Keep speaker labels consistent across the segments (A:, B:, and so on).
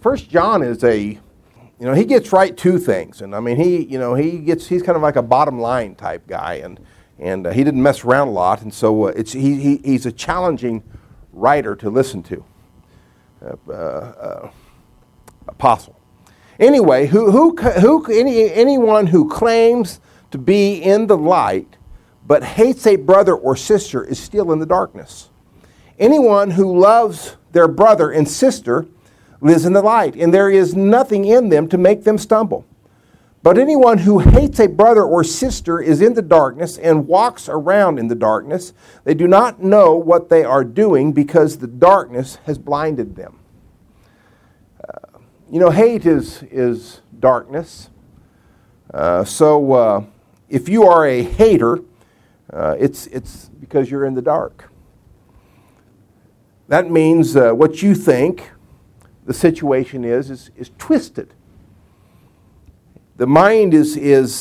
A: First John is he gets right to things, and I mean he's kind of like a bottom line type guy, and he didn't mess around a lot, and so he's a challenging writer to listen to. Apostle. Anyway, anyone who claims to be in the light but hates a brother or sister is still in the darkness. Anyone who loves their brother and sister lives in the light, and there is nothing in them to make them stumble. But anyone who hates a brother or sister is in the darkness and walks around in the darkness. They do not know what they are doing because the darkness has blinded them. Hate is darkness. So if you are a hater, it's because you're in the dark. That means what you think the situation is twisted. The mind is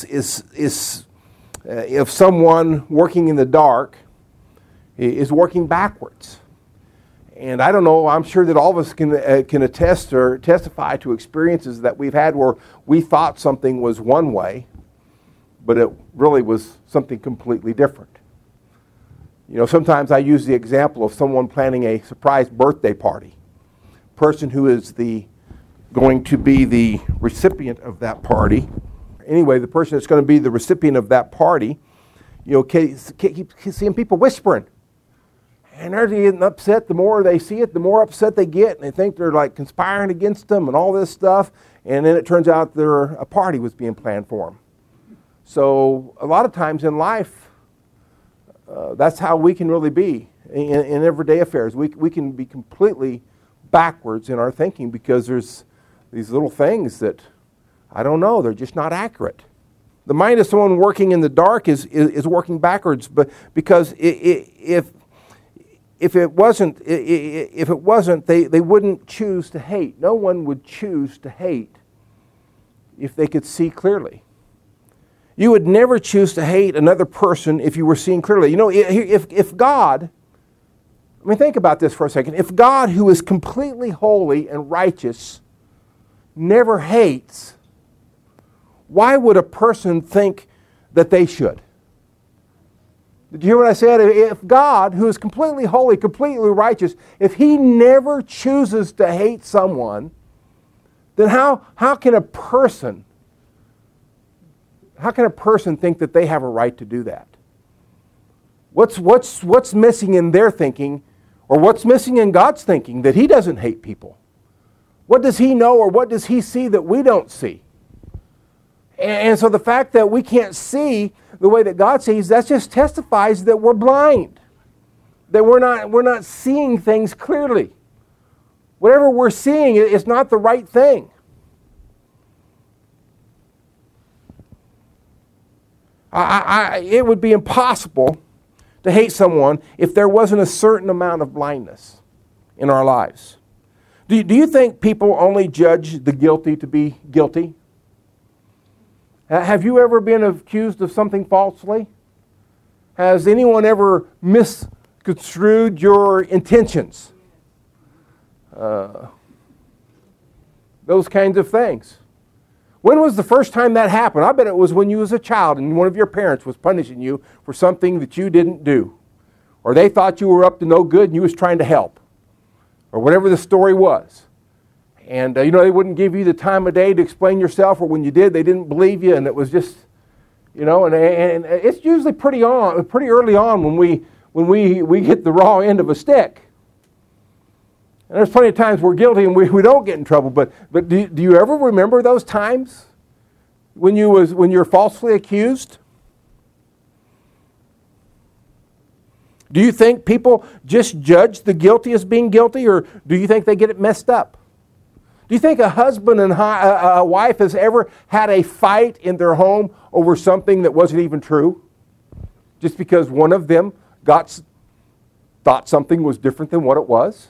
A: if someone working in the dark is working backwards. And I don't know, I'm sure that all of us can attest or testify to experiences that we've had where we thought something was one way, but it really was something completely different. Sometimes I use the example of someone planning a surprise birthday party. Person who is going to be the recipient of that party. Anyway, the person that's going to be the recipient of that party, keep seeing people whispering. And they're getting upset. The more they see it, the more upset they get, and they think they're like conspiring against them and all this stuff. And then it turns out a party was being planned for them. So a lot of times in life, that's how we can really be in everyday affairs. We can be completely backwards in our thinking because there's these little things that, I don't know, they're just not accurate. The mind of someone working in the dark is working backwards, but because if it wasn't, they wouldn't choose to hate. No one would choose to hate if they could see clearly. You would never choose to hate another person if you were seeing clearly. If God, think about this for a second. If God, who is completely holy and righteous, never hates, why would a person think that they should? Did you hear what I said? If God, who is completely holy, completely righteous, if He never chooses to hate someone, then how can a person think that they have a right to do that? What's missing in their thinking, or what's missing in God's thinking that He doesn't hate people? What does He know, or what does He see that we don't see? And so the fact that we can't see the way that God sees, that just testifies that we're blind, that we're not seeing things clearly. Whatever we're seeing is not the right thing. It would be impossible to hate someone if there wasn't a certain amount of blindness in our lives. Do you think people only judge the guilty to be guilty? Have you ever been accused of something falsely? Has anyone ever misconstrued your intentions? Those kinds of things. When was the first time that happened? I bet it was when you was a child and one of your parents was punishing you for something that you didn't do. Or they thought you were up to no good and you was trying to help. Or whatever the story was. And they wouldn't give you the time of day to explain yourself, or when you did, they didn't believe you, and it was just, and it's usually pretty early on when we get the raw end of a stick. And there's plenty of times we're guilty and we don't get in trouble, but do you ever remember those times when you're falsely accused? Do you think people just judge the guilty as being guilty, or do you think they get it messed up? Do you think a husband and a wife has ever had a fight in their home over something that wasn't even true? Just because one of them thought something was different than what it was?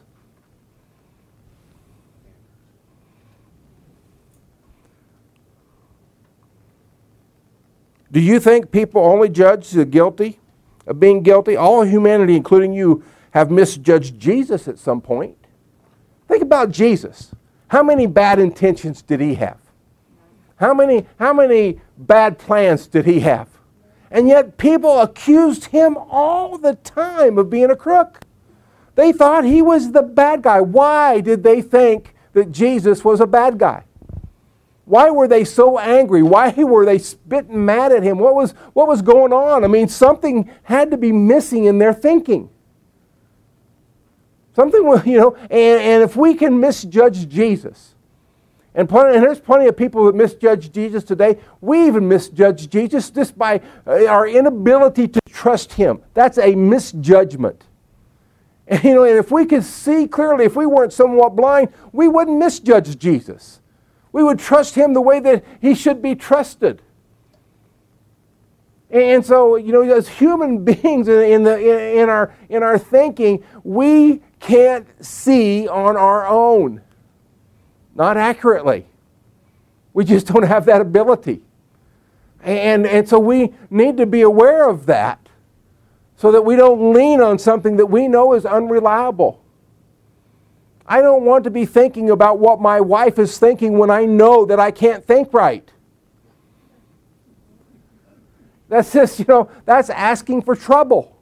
A: Do you think people only judge the guilty of being guilty? All of humanity, including you, have misjudged Jesus at some point. Think about Jesus. how many bad intentions did he have? How many bad plans did he have? And yet people accused him all the time of being a crook. They thought he was the bad guy. Why did they think that Jesus was a bad guy? Why were they so angry? Why were they spitting mad at him? What was going on? I mean, something had to be missing in their thinking. Something, and if we can misjudge Jesus, and there's plenty of people that misjudge Jesus today. We even misjudge Jesus just by our inability to trust him. That's a misjudgment. And, and if we could see clearly, if we weren't somewhat blind, we wouldn't misjudge Jesus. We would trust him the way that he should be trusted. And so, as human beings in our thinking, we can't see on our own. Not accurately. We just don't have that ability. And so we need to be aware of that so that we don't lean on something that we know is unreliable. I don't want to be thinking about what my wife is thinking when I know that I can't think right. That's just, that's asking for trouble.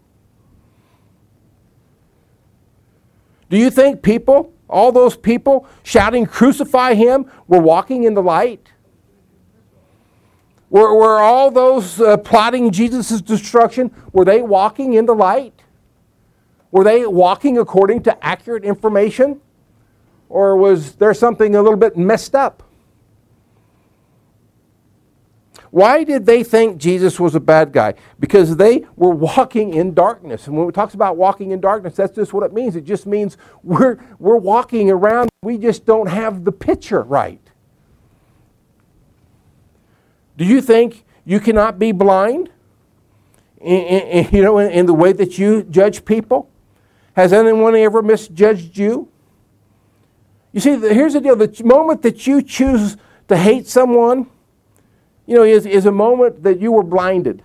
A: Do you think people, all those people shouting, "Crucify him," were walking in the light? Were all those plotting Jesus' destruction, were they walking in the light? Were they walking according to accurate information? Or was there something a little bit messed up? Why did they think Jesus was a bad guy? Because they were walking in darkness. And when it talks about walking in darkness, that's just what it means. It just means we're walking around. We just don't have the picture right. Do you think you cannot be blind in the way that you judge people? Has anyone ever misjudged you? You see, here's the deal. The moment that you choose to hate someone, is a moment that you were blinded.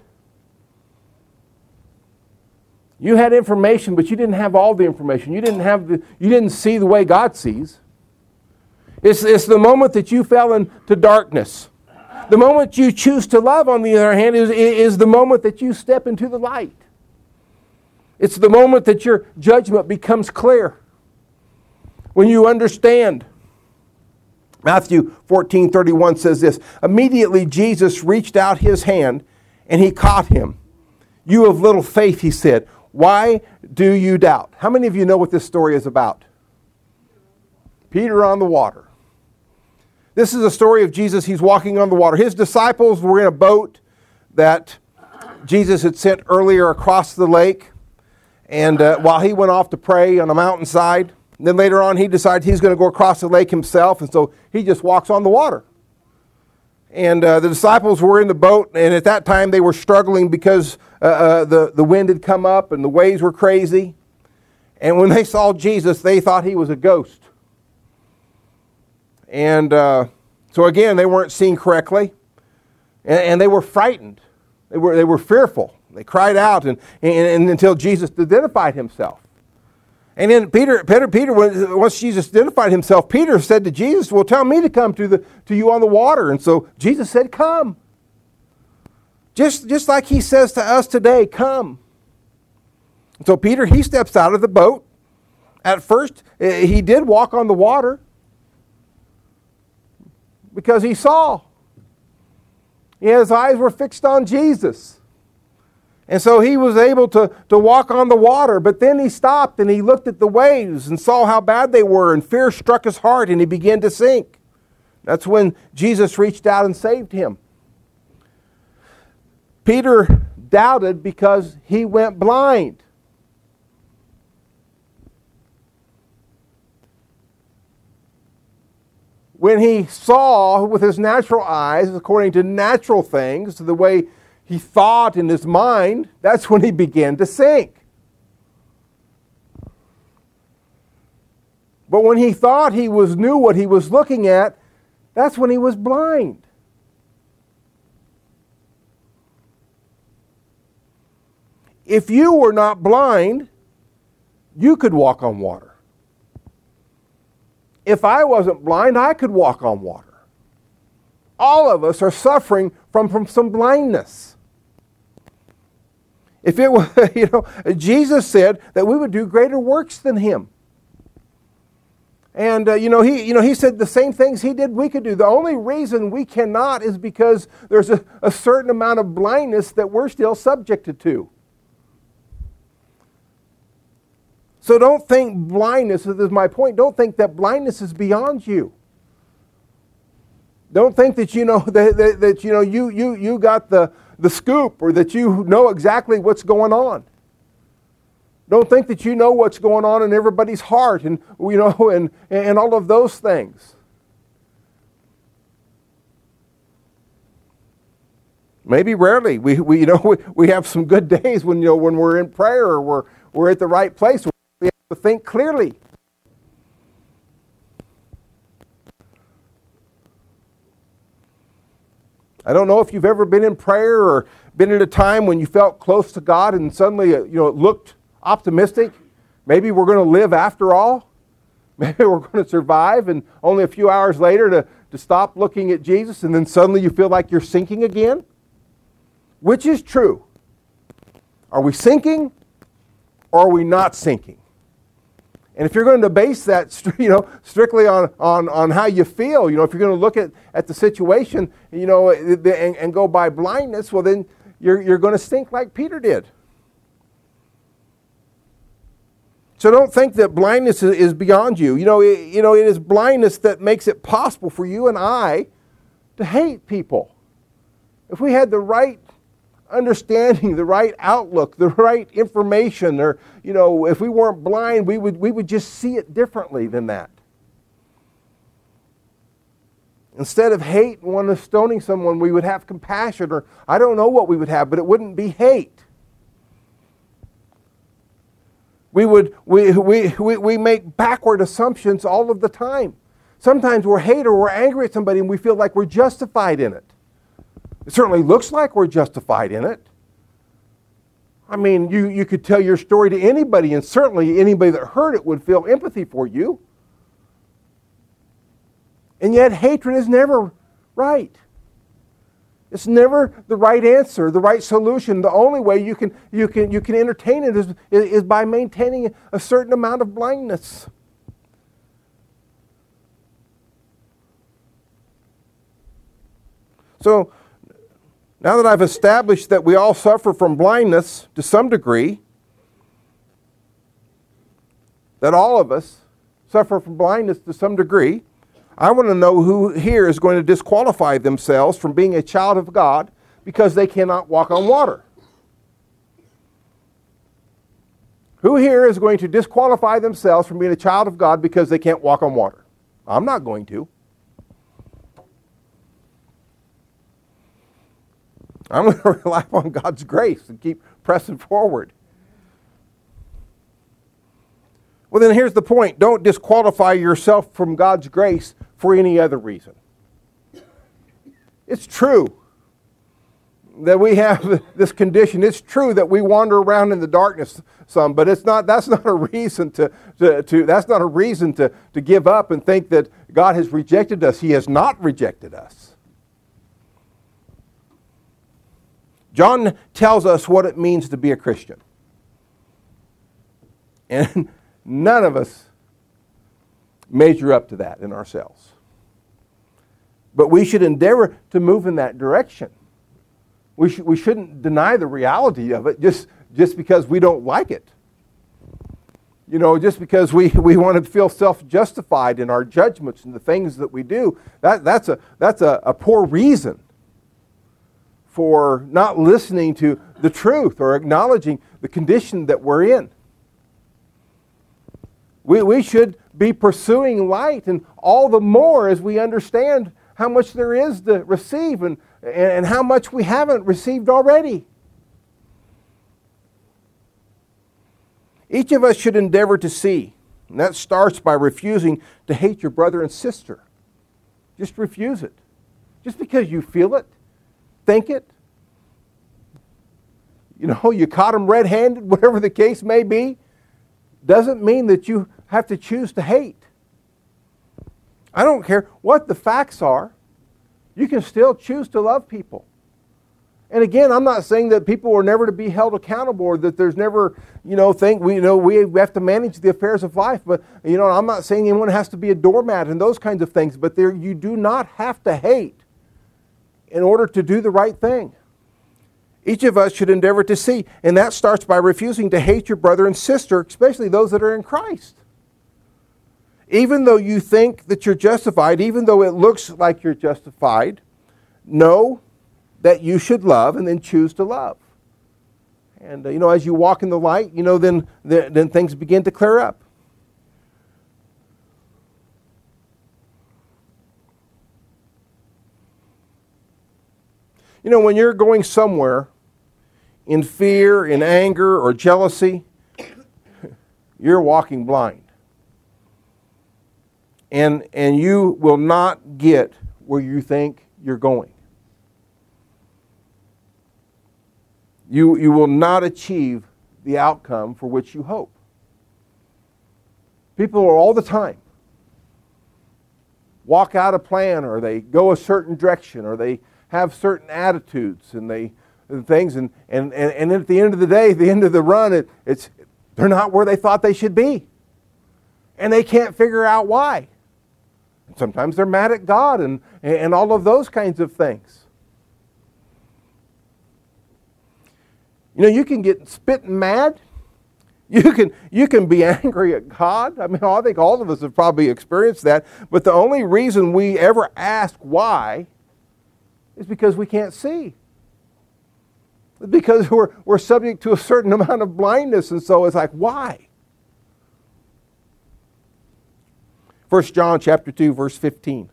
A: You had information, but you didn't have all the information. You didn't see the way God sees. It's the moment that you fell into darkness. The moment you choose to love, on the other hand, is the moment that you step into the light. It's the moment that your judgment becomes clear. When you understand. Matthew 14:31 says this, "Immediately Jesus reached out his hand and he caught him. 'You of little faith,' he said, 'why do you doubt?'" How many of you know what this story is about? Peter on the water. This is a story of Jesus. He's walking on the water. His disciples were in a boat that Jesus had sent earlier across the lake, and while he went off to pray on a mountainside. And then later on, he decides he's going to go across the lake himself, and so he just walks on the water. And the disciples were in the boat, and at that time they were struggling because the wind had come up and the waves were crazy. And when they saw Jesus, they thought he was a ghost. And so again, they weren't seeing correctly, and they were frightened. They were fearful. They cried out, and until Jesus identified himself. And then Peter, once Jesus identified himself, Peter said to Jesus, "Well, tell me to come to you on the water." And so Jesus said, "Come." Just like he says to us today, "Come." And so Peter, he steps out of the boat. At first, he did walk on the water because he saw. His eyes were fixed on Jesus. And so he was able to walk on the water, but then he stopped and he looked at the waves and saw how bad they were, and fear struck his heart and he began to sink. That's when Jesus reached out and saved him. Peter doubted because he went blind. When he saw with his natural eyes, according to natural things, the way he thought in his mind, that's when he began to sink. But when he thought he knew what he was looking at, that's when he was blind. If you were not blind, you could walk on water. If I wasn't blind, I could walk on water. All of us are suffering from some blindness. If it was, Jesus said that we would do greater works than him. And he said the same things he did we could do. The only reason we cannot is because there's a certain amount of blindness that we're still subjected to. So don't think blindness, this is my point, don't think that blindness is beyond you. Don't think that you got the scoop, or that you know exactly what's going on. Don't think that you know what's going on in everybody's heart and all of those things. Maybe rarely. We have some good days when we're in prayer, or we're at the right place. We have to think clearly. I don't know if you've ever been in prayer or been at a time when you felt close to God and suddenly it looked optimistic. Maybe we're going to live after all. Maybe we're going to survive, and only a few hours later to stop looking at Jesus, and then suddenly you feel like you're sinking again. Which is true? Are we sinking, or are we not sinking? And if you're going to base that strictly on how you feel, if you're going to look at the situation and go by blindness, well then you're going to sink like Peter did. So don't think that blindness is beyond you. It is blindness that makes it possible for you and I to hate people. If we had the right understanding, the right outlook, the right information, or if we weren't blind, we would just see it differently than that. Instead of hate and one of stoning someone, we would have compassion, or I don't know what we would have, but it wouldn't be hate. We make backward assumptions all of the time. Sometimes we're hate or we're angry at somebody and we feel like we're justified in it. It certainly looks like we're justified in it. I mean, you could tell your story to anybody, and certainly anybody that heard it would feel empathy for you. And yet hatred is never right. It's never the right answer, the right solution. The only way you can entertain it is by maintaining a certain amount of blindness. So, now that I've established that we all suffer from blindness to some degree, that all of us suffer from blindness to some degree, I want to know who here is going to disqualify themselves from being a child of God because they cannot walk on water. Who here is going to disqualify themselves from being a child of God because they can't walk on water? I'm not going to. I'm going to rely upon God's grace and keep pressing forward. Well, then here's the point. Don't disqualify yourself from God's grace for any other reason. It's true that we have this condition. It's true that we wander around in the darkness some, but that's not a reason to give up and think that God has rejected us. He has not rejected us. John tells us what it means to be a Christian. And none of us measure up to that in ourselves. But we should endeavor to move in that direction. We shouldn't deny the reality of it just because we don't like it. Just because we want to feel self-justified in our judgments and the things that we do, that's a poor reason for not listening to the truth or acknowledging the condition that we're in. We should be pursuing light, and all the more as we understand how much there is to receive and how much we haven't received already. Each of us should endeavor to see, and that starts by refusing to hate your brother and sister. Just refuse it. Just because you feel it, think it, you caught them red-handed, whatever the case may be, doesn't mean that you have to choose to hate. I don't care what the facts are. You can still choose to love people. And again, I'm not saying that people are never to be held accountable or that there's never, we have to manage the affairs of life. But, I'm not saying anyone has to be a doormat and those kinds of things. But you do not have to hate in order to do the right thing. Each of us should endeavor to see. And that starts by refusing to hate your brother and sister, especially those that are in Christ. Even though you think that you're justified, even though it looks like you're justified, know that you should love and then choose to love. And, as you walk in the light, then things begin to clear up. When you're going somewhere in fear, in anger, or jealousy, you're walking blind. And you will not get where you think you're going. You will not achieve the outcome for which you hope. People are all the time walk out a plan, or they go a certain direction, or they have certain attitudes and things, and at the end of the day, the end of the run, they're not where they thought they should be. And they can't figure out why. And sometimes they're mad at God and all of those kinds of things. You can get spitting mad. You can be angry at God. I think all of us have probably experienced that. But the only reason we ever ask why is because we can't see. Because we're subject to a certain amount of blindness, and so it's like, why? 1 John chapter 2, verse 15.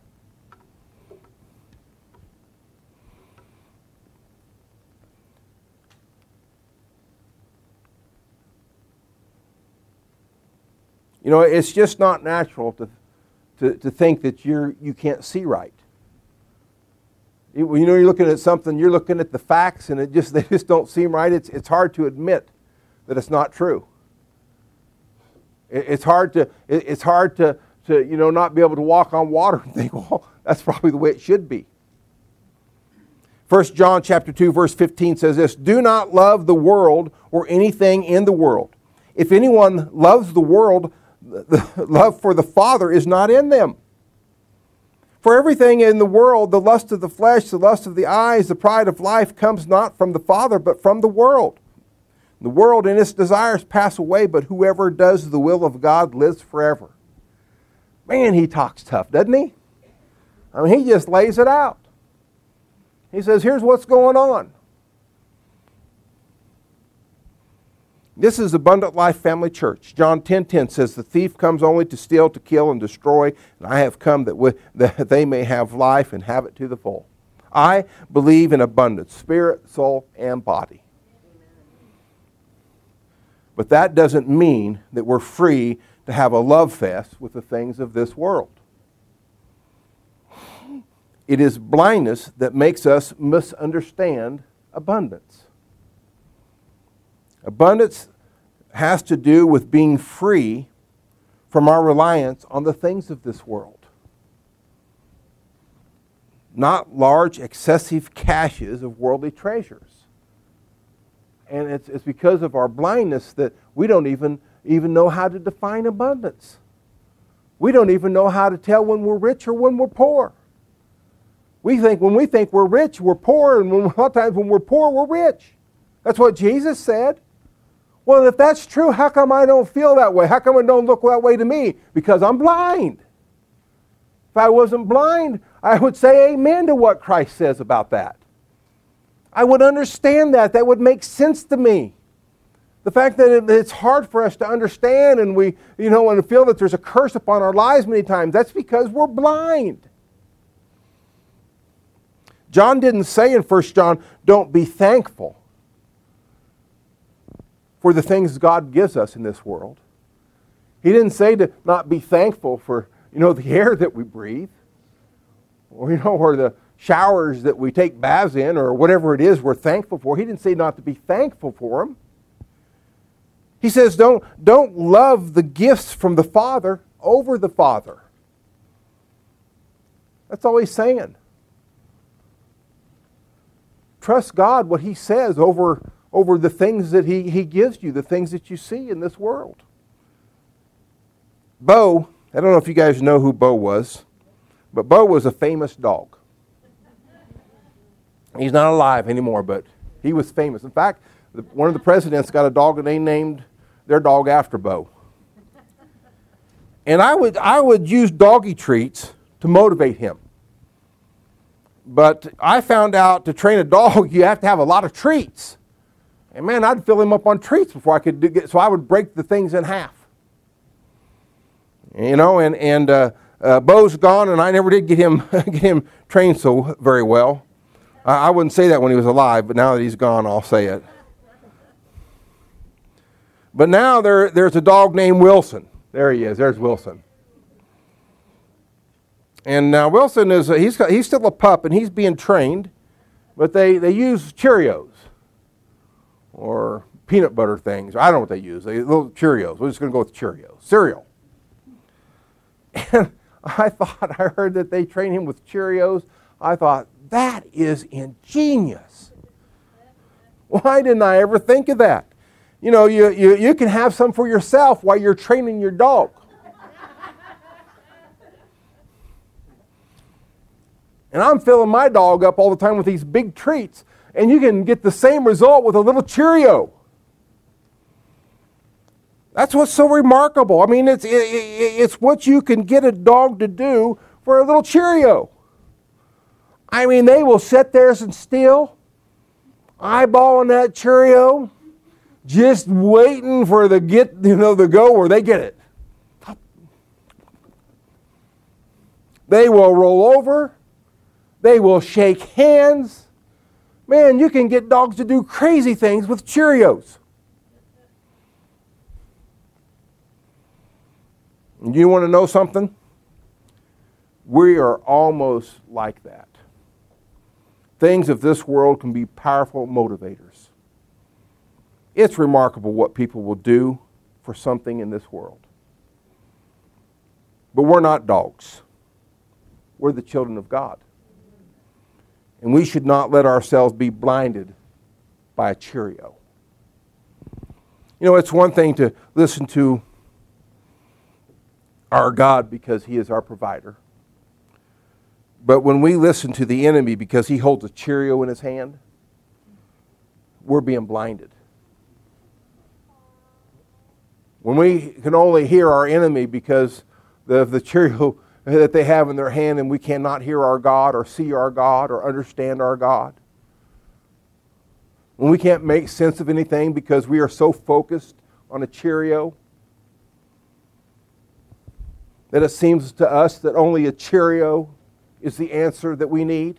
A: It's just not natural to think that you can't see right. You're looking at something, you're looking at the facts, and they just don't seem right. It's hard to admit that it's not true. It's hard to not be able to walk on water and think, well, that's probably the way it should be. 1 John chapter 2, verse 15 says this: "Do not love the world or anything in the world. If anyone loves the world, the love for the Father is not in them. For everything in the world, the lust of the flesh, the lust of the eyes, the pride of life, comes not from the Father, but from the world. The world and its desires pass away, but whoever does the will of God lives forever." Man, he talks tough, doesn't he? He just lays it out. He says, here's what's going on. This is Abundant Life Family Church. John 10:10 says, "The thief comes only to steal, to kill, and destroy, and I have come that they may have life and have it to the full." I believe in abundance, spirit, soul, and body. But that doesn't mean that we're free to have a love fest with the things of this world. It is blindness that makes us misunderstand abundance. Abundance has to do with being free from our reliance on the things of this world. Not large, excessive caches of worldly treasures. And it's because of our blindness that we don't even know how to define abundance. We don't even know how to tell when we're rich or when we're poor. When we think we're rich, we're poor, and a lot of times when we're poor, we're rich. That's what Jesus said. Well, if that's true, how come I don't feel that way? How come it don't look that way to me? Because I'm blind. If I wasn't blind, I would say amen to what Christ says about that. I would understand that. That would make sense to me. The fact that it's hard for us to understand and we, and feel that there's a curse upon our lives many times, that's because we're blind. John didn't say in 1 John, don't be thankful for the things God gives us in this world. He didn't say to not be thankful for, the air that we breathe, or, or the showers that we take baths in, or whatever it is we're thankful for. He didn't say not to be thankful for them. He says don't love the gifts from the Father over the Father. That's all he's saying. Trust God, what he says, over the things that he gives you, the things that you see in this world. Bo, I don't know if you guys know who Bo was, but Bo was a famous dog. He's not alive anymore, but he was famous. In fact, one of the presidents got a dog and they named their dog after Bo. And I would use doggy treats to motivate him. But I found out to train a dog, you have to have a lot of treats. And man, I'd fill him up on treats before I could get, so I would break the things in half. You know, and Bo's gone, and I never did get him trained so very well. I wouldn't say that when he was alive, but now that he's gone, I'll say it. But now there's a dog named Wilson. There he is. There's Wilson. And now Wilson he's still a pup, and he's being trained, but they use Cheerios or peanut butter things. I don't know what they use. Little Cheerios. We're just going to go with Cheerios. Cereal. And I heard that they train him with Cheerios. I thought, that is ingenious. Why didn't I ever think of that? You know, you can have some for yourself while you're training your dog. And I'm filling my dog up all the time with these big treats. And you can get the same result with a little Cheerio. That's what's so remarkable. I mean, it's what you can get a dog to do for a little Cheerio. I mean, they will sit there and still, eyeballing that Cheerio, just waiting for the go where they get it. They will roll over. They will shake hands. Man, you can get dogs to do crazy things with Cheerios. And you want to know something? We are almost like that. Things of this world can be powerful motivators. It's remarkable what people will do for something in this world. But we're not dogs. We're the children of God. And we should not let ourselves be blinded by a Cheerio. You know, it's one thing to listen to our God because he is our provider. But when we listen to the enemy because he holds a Cheerio in his hand, we're being blinded. When we can only hear our enemy because of the Cheerio that they have in their hand, and we cannot hear our God or see our God or understand our God. When we can't make sense of anything because we are so focused on a Cheerio that it seems to us that only a Cheerio is the answer that we need.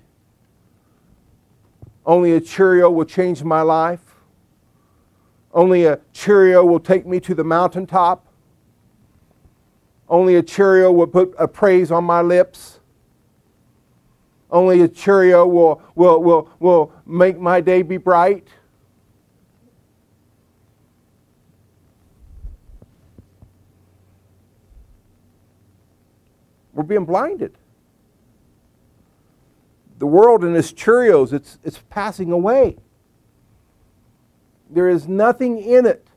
A: Only a Cheerio will change my life. Only a Cheerio will take me to the mountaintop. Only a Cheerio will put a praise on my lips. Only a Cheerio will make my day be bright. We're being blinded. The world and its Cheerios, it's passing away. There is nothing in it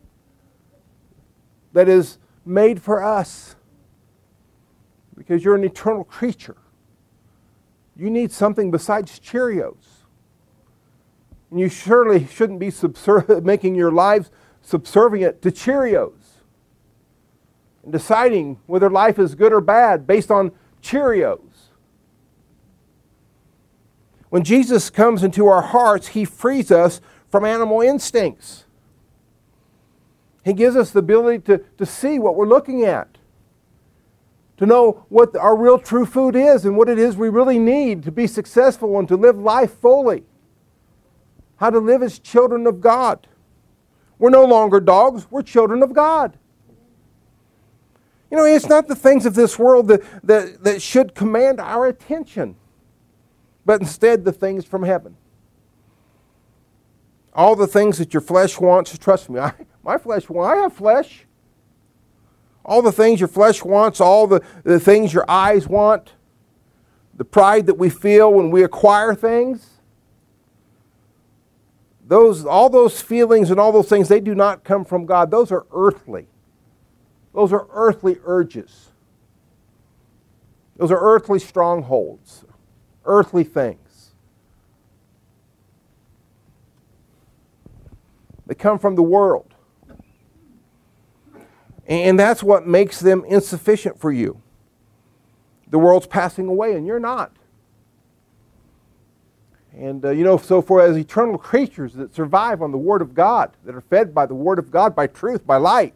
A: that is made for us, because you're an eternal creature. You need something besides Cheerios. And you surely shouldn't be making your lives subservient to Cheerios and deciding whether life is good or bad based on Cheerios. When Jesus comes into our hearts, he frees us from animal instincts. He gives us the ability to see what we're looking at, to know what our real true food is and what it is we really need to be successful and to live life fully. How to live as children of God. We're no longer dogs, we're children of God. You know, it's not the things of this world that should command our attention, but instead the things from heaven. All the things that your flesh wants, trust me, my flesh wants, I have flesh. All the things your flesh wants, all the things your eyes want, the pride that we feel when we acquire things, all those feelings and all those things, they do not come from God. Those are earthly. Those are earthly urges. Those are earthly strongholds, earthly things. They come from the world. And that's what makes them insufficient for you. The world's passing away and you're not. And so for as eternal creatures that survive on the Word of God, that are fed by the Word of God, by truth, by light,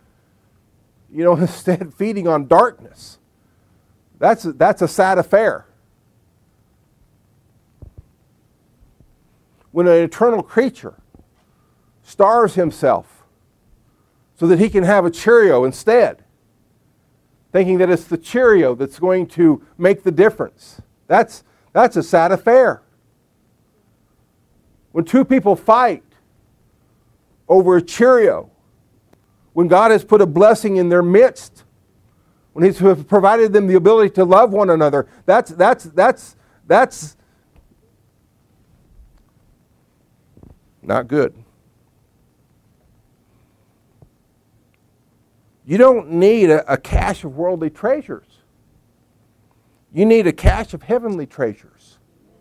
A: instead feeding on darkness, that's a sad affair. When an eternal creature starves himself so that he can have a Cheerio instead, thinking that it's the Cheerio that's going to make the difference, that's a sad affair. When two people fight over a Cheerio, when God has put a blessing in their midst, when He's provided them the ability to love one another, that's not good. You don't need a cache of worldly treasures. You need a cache of heavenly treasures.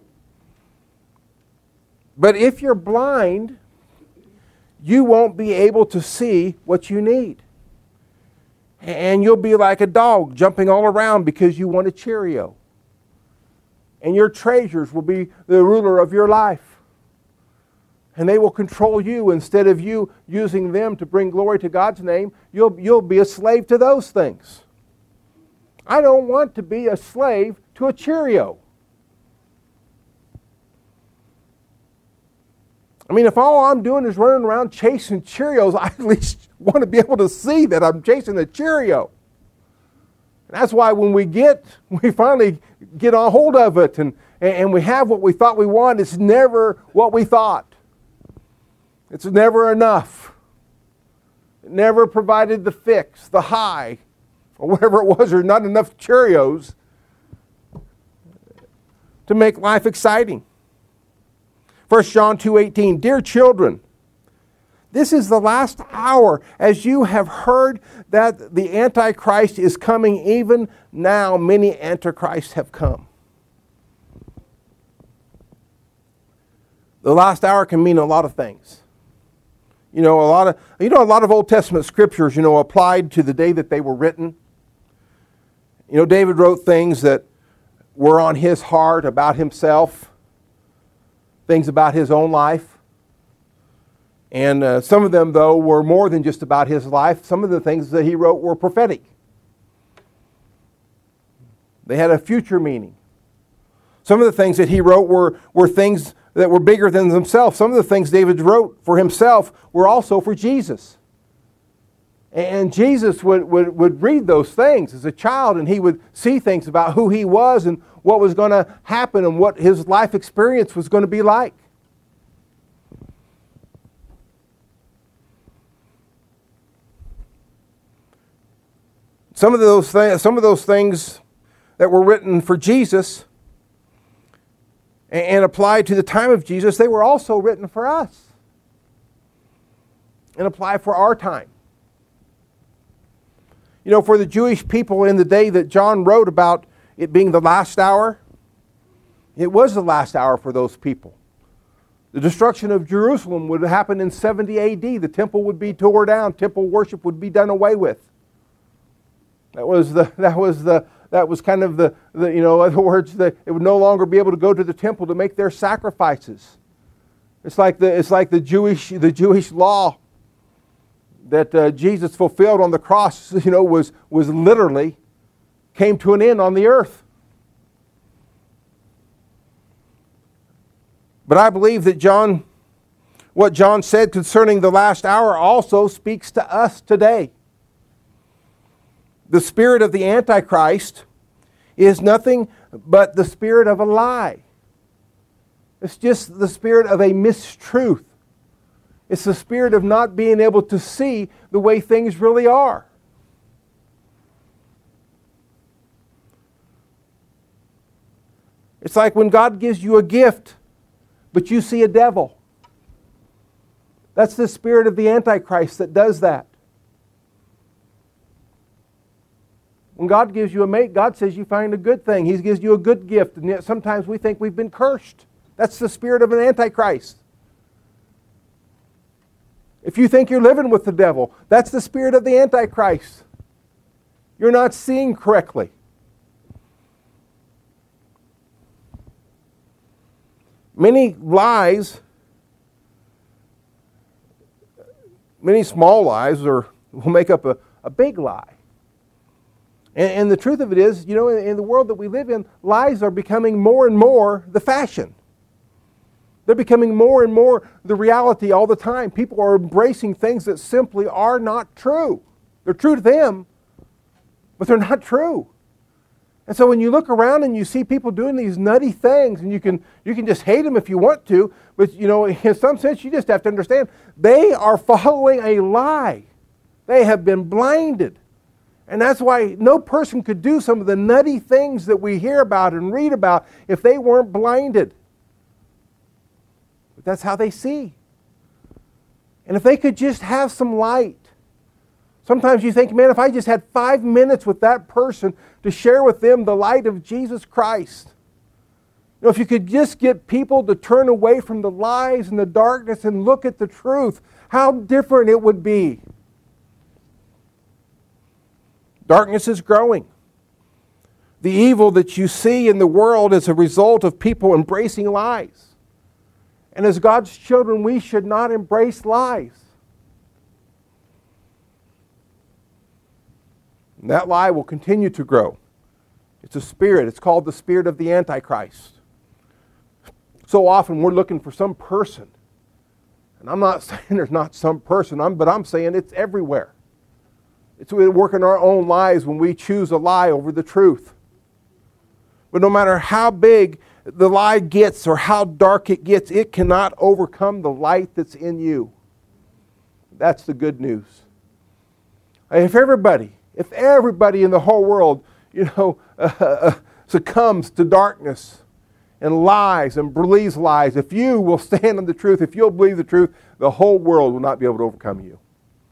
A: But if you're blind, you won't be able to see what you need. And you'll be like a dog jumping all around because you want a Cheerio. And your treasures will be the ruler of your life. And they will control you instead of you using them to bring glory to God's name. You'll be a slave to those things. I don't want to be a slave to a Cheerio. I mean, if all I'm doing is running around chasing Cheerios, I at least want to be able to see that I'm chasing a Cheerio. And that's why when we finally get a hold of it and we have what we thought we want, it's never what we thought. It's never enough. It never provided the fix, the high, or whatever it was, or not enough Cheerios to make life exciting. 1 John 2:18, Dear children, this is the last hour. As you have heard that the Antichrist is coming, even now many Antichrists have come. The last hour can mean a lot of things. A lot of Old Testament scriptures, applied to the day that they were written. David wrote things that were on his heart about himself. Things about his own life. And some of them, though, were more than just about his life. Some of the things that he wrote were prophetic. They had a future meaning. Some of the things that he wrote were things that were bigger than themselves. Some of the things David wrote for himself were also for Jesus. And Jesus would read those things as a child, and he would see things about who he was and what was going to happen and what his life experience was going to be like. Some of those things that were written for Jesus and applied to the time of Jesus, they were also written for us and apply for our time. For the Jewish people in the day that John wrote about it being the last hour, it was the last hour for those people. The destruction of Jerusalem would happen in 70 A.D. The temple would be torn down. Temple worship would be done away with. That was kind of the in other words, it would no longer be able to go to the temple to make their sacrifices. It's like the Jewish law that Jesus fulfilled on the cross, was literally came to an end on the earth. But I believe that what John said concerning the last hour also speaks to us today. The spirit of the Antichrist is nothing but the spirit of a lie. It's just the spirit of a mistruth. It's the spirit of not being able to see the way things really are. It's like when God gives you a gift, but you see a devil. That's the spirit of the Antichrist that does that. When God gives you a mate, God says you find a good thing. He gives you a good gift, and yet sometimes we think we've been cursed. That's the spirit of an Antichrist. If you think you're living with the devil, that's the spirit of the Antichrist. You're not seeing correctly. Many lies, many small lies will make up a big lie. And the truth of it is, you know, in the world that we live in, lies are becoming more and more the fashion. They're becoming more and more the reality all the time. People are embracing things that simply are not true. They're true to them, but they're not true. And so when you look around and you see people doing these nutty things, and you can just hate them if you want to, but you know, in some sense you just have to understand they are following a lie. They have been blinded. And that's why no person could do some of the nutty things that we hear about and read about if they weren't blinded. But that's how they see. And if they could just have some light. Sometimes you think, man, if I just had 5 minutes with that person to share with them the light of Jesus Christ. You know, if you could just get people to turn away from the lies and the darkness and look at the truth, how different it would be. Darkness is growing. The evil that you see in the world is a result of people embracing lies. And as God's children, we should not embrace lies. And that lie will continue to grow. It's a spirit. It's called the spirit of the Antichrist. So often we're looking for some person. And I'm not saying there's not some person, but I'm saying it's everywhere. It's we work in our own lives when we choose a lie over the truth. But no matter how big the lie gets or how dark it gets, it cannot overcome the light that's in you. That's the good news. If everybody in the whole world, succumbs to darkness and lies and believes lies, if you will stand on the truth, if you'll believe the truth, the whole world will not be able to overcome you.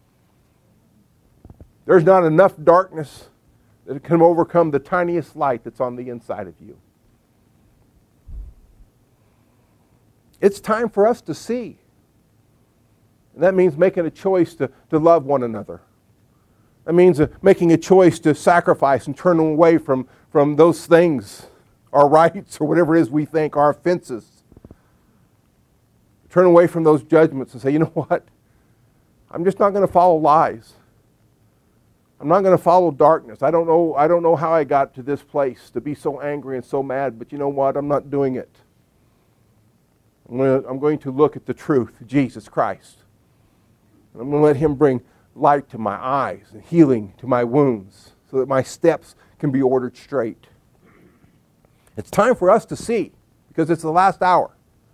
A: There's not enough darkness that can overcome the tiniest light that's on the inside of you. It's time for us to see. And that means making a choice to love one another. That means making a choice to sacrifice and turn away from those things, our rights or whatever it is we think, our offenses. Turn away from those judgments and say, you know what? I'm just not going to follow lies. I'm not going to follow darkness. I don't know how I got to this place to be so angry and so mad, but you know what? I'm not doing it. I'm going to look at the truth, Jesus Christ. And I'm going to let Him bring light to my eyes and healing to my wounds so that my steps can be ordered straight. It's time for us to see, because it's the last hour.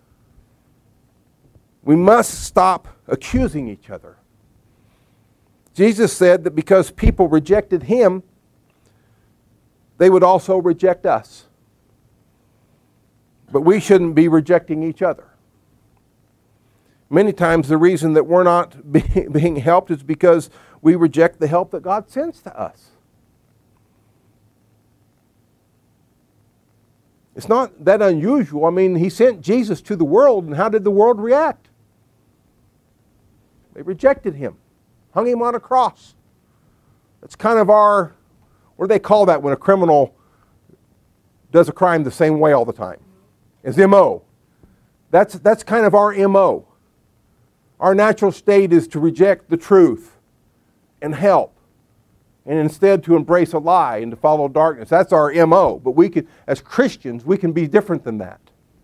A: We must stop accusing each other. Jesus said that because people rejected Him, they would also reject us. But we shouldn't be rejecting each other. Many times the reason that we're not being helped is because we reject the help that God sends to us. It's not that unusual. I mean, He sent Jesus to the world, and how did the world react? They rejected Him. Hung Him on a cross. That's kind of our, what do they call that when a criminal does a crime the same way all the time? It's M.O. That's kind of our M.O. Our natural state is to reject the truth and help, and instead to embrace a lie and to follow darkness. That's our M.O. But we can, as Christians, we can be different than that.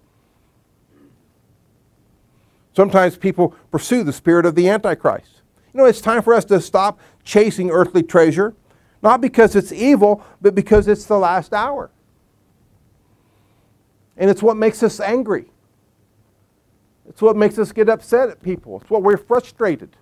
A: Sometimes people pursue the spirit of the Antichrist. You know, it's time for us to stop chasing earthly treasure, not because it's evil, but because it's the last hour. And it's what makes us angry. It's what makes us get upset at people. It's what we're frustrated.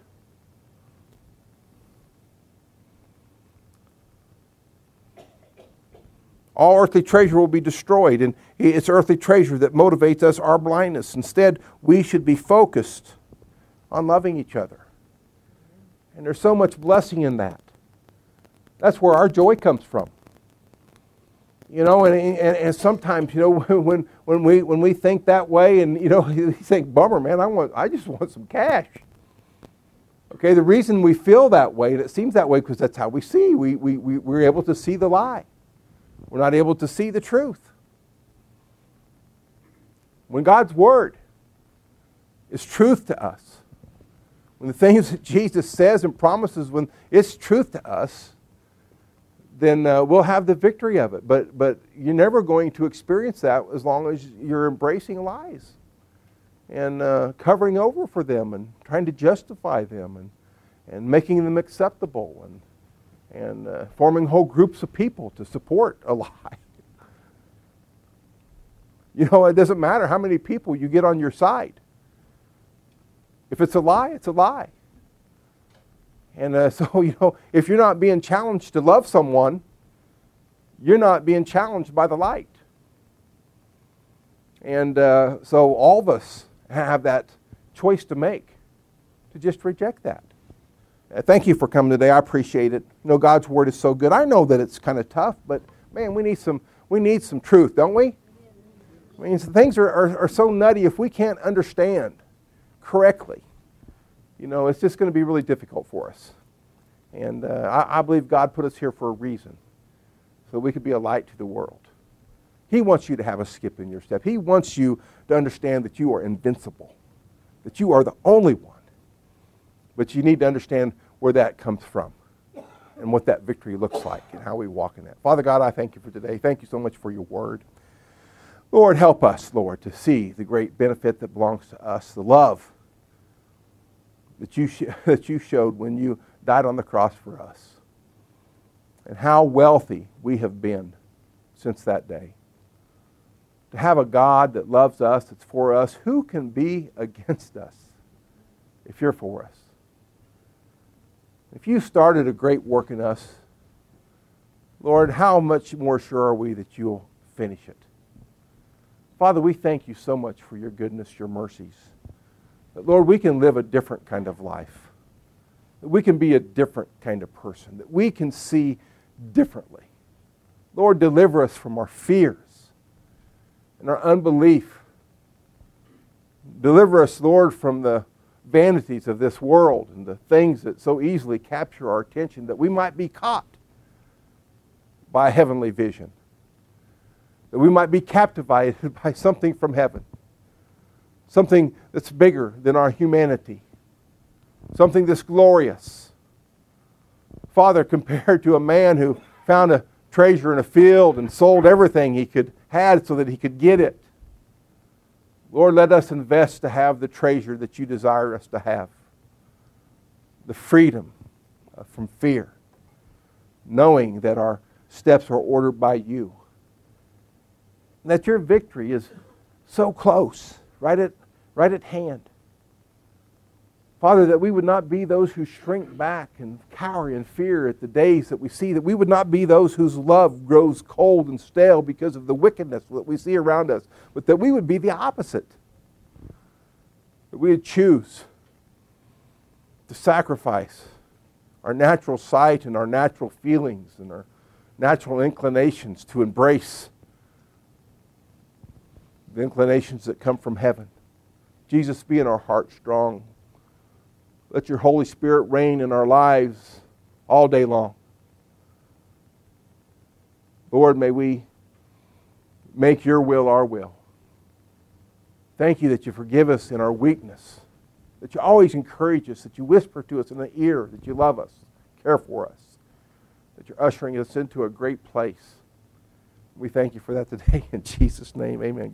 A: All earthly treasure will be destroyed, and it's earthly treasure that motivates us, our blindness. Instead, we should be focused on loving each other. And there's so much blessing in that. That's where our joy comes from. You know, and sometimes, you know, when we think that way, and you know, you think, bummer, man, I just want some cash. Okay, the reason we feel that way, and it seems that way, because that's how we see. We're able to see the lie. We're not able to see the truth. When God's Word is truth to us, when the things that Jesus says and promises, when it's truth to us, then we'll have the victory of it. But you're never going to experience that as long as you're embracing lies and covering over for them and trying to justify them and making them acceptable and forming whole groups of people to support a lie. You know, it doesn't matter how many people you get on your side. If it's a lie, it's a lie. And so, you know, if you're not being challenged to love someone, you're not being challenged by the light. And so all of us have that choice to make, to just reject that. Thank you for coming today. I appreciate it. You know, God's Word is so good. I know that it's kind of tough, but man, we need some truth, don't we? I mean, things are so nutty. If we can't understand correctly, you know, it's just going to be really difficult for us. And I believe God put us here for a reason, so we could be a light to the world. He wants you to have a skip in your step. He wants you to understand that you are invincible, that you are the only one. But you need to understand where that comes from and what that victory looks like and how we walk in that. Father God, I thank you for today. Thank you so much for your Word. Lord, help us, Lord, to see the great benefit that belongs to us, the love that you showed when you died on the cross for us, and how wealthy we have been since that day. To have a God that loves us, that's for us, who can be against us if you're for us? If you started a great work in us, Lord, how much more sure are we that you'll finish it? Father, we thank you so much for your goodness, your mercies. That, Lord, we can live a different kind of life. That we can be a different kind of person. That we can see differently. Lord, deliver us from our fears and our unbelief. Deliver us, Lord, from the vanities of this world and the things that so easily capture our attention, that we might be caught by a heavenly vision. That we might be captivated by something from heaven. Something that's bigger than our humanity. Something that's glorious. Father, compared to a man who found a treasure in a field and sold everything he had so that he could get it. Lord, let us invest to have the treasure that you desire us to have. The freedom from fear. Knowing that our steps are ordered by you. And that your victory is so close, right at hand. Father, that we would not be those who shrink back and cower in fear at the days that we see, that we would not be those whose love grows cold and stale because of the wickedness that we see around us, but that we would be the opposite. That we would choose to sacrifice our natural sight and our natural feelings and our natural inclinations to embrace the inclinations that come from heaven. Jesus, be in our hearts strong. Let your Holy Spirit reign in our lives all day long. Lord, may we make your will our will. Thank you that you forgive us in our weakness, that you always encourage us, that you whisper to us in the ear, that you love us, care for us, that you're ushering us into a great place. We thank you for that today. In Jesus' name, amen.